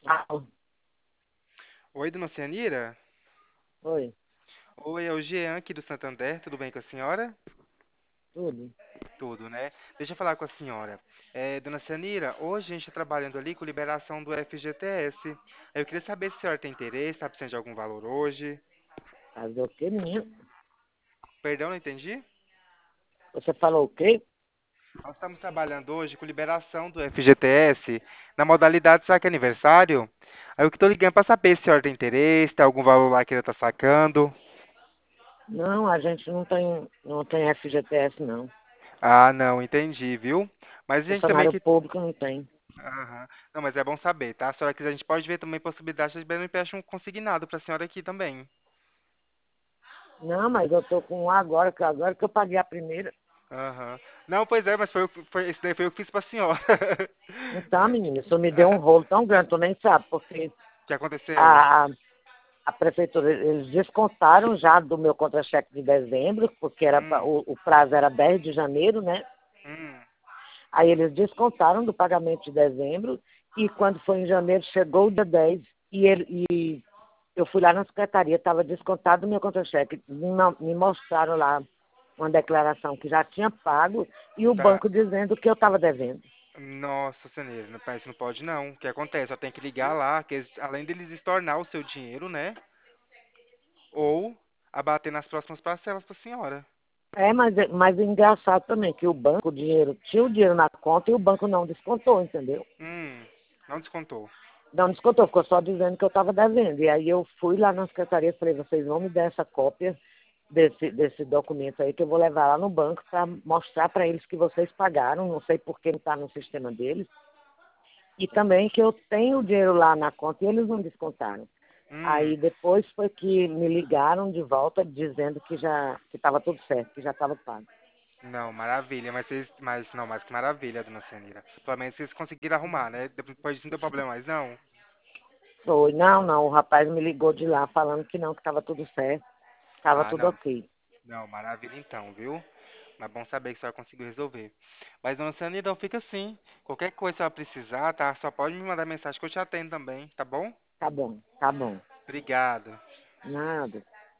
Ah, Oi, dona Cianira? foi, Oi, é o Jean aqui do Santander, tudo bem com a senhora? tudo. Tudo, né? Deixa eu falar com a senhora. Dona Cianira, hoje a gente está trabalhando ali com liberação do FGTS. Eu queria saber se a senhora tem interesse, está precisando de algum valor hoje. Fazer o quê, menino? Perdão, não entendi? Você falou o quê? Nós estamos trabalhando hoje com liberação do FGTS na modalidade saque aniversário. Aí eu que estou ligando para saber se a senhora tem interesse, tem algum valor lá que ela está sacando. Não, a gente não tem FGTS, não. Ah, não, entendi, viu? Mas a gente também Funcionário que público não tem. Aham. Não, mas é bom saber, tá? Se a senhora quiser, a gente pode ver também possibilidade de um empréstimo consignado para a senhora aqui também. Não, mas eu tô com um agora que eu paguei a primeira. Aham. Não, pois é, mas esse daí foi eu que fiz para a senhora. Então, menina, isso me deu um rolo tão grande, tu nem sabe, porque O que aconteceu? a, a prefeitura, eles descontaram já do meu contra-cheque de dezembro, porque Hum, o prazo era 10 de janeiro, né? hum, Aí eles descontaram do pagamento de dezembro e quando foi em janeiro chegou o dia 10 e eu fui lá na secretaria, estava descontado o meu contra-cheque. Me mostraram lá uma declaração que já tinha pago e o tá. banco dizendo que eu estava devendo. Nossa, senhora, não parece que não pode não. O que acontece? Só tem que ligar lá, que além deles estornar o seu dinheiro, né? Ou abater nas próximas parcelas para a senhora. Mas é engraçado também que o banco, o dinheiro, tinha o dinheiro na conta e o banco não descontou, entendeu? Não descontou. Não descontou, ficou só dizendo que eu estava devendo. E aí eu fui lá na secretaria e falei, vocês vão me dar essa cópia desse documento aí que eu vou levar lá no banco para mostrar para eles que vocês pagaram, não sei por que não está no sistema deles, e também que eu tenho o dinheiro lá na conta e eles não descontaram. Hum, Aí depois foi que me ligaram de volta dizendo que já que estava tudo certo, que já estava pago. não, maravilha, mas não, mais que maravilha, dona Cianira. Pelo menos vocês conseguiram arrumar, né? Depois disso não deu problema mais, não? Foi, não, não, o rapaz me ligou de lá falando que não, que estava tudo certo, estava Ah, tudo não. ok. Não, maravilha então, viu? Mas bom saber que a senhora conseguiu resolver. Mas, dona Cianira, então fica assim. Qualquer coisa que ela precisar, tá? Só pode me mandar mensagem que eu te atendo também, tá bom? Tá bom, tá bom. Obrigado. Nada.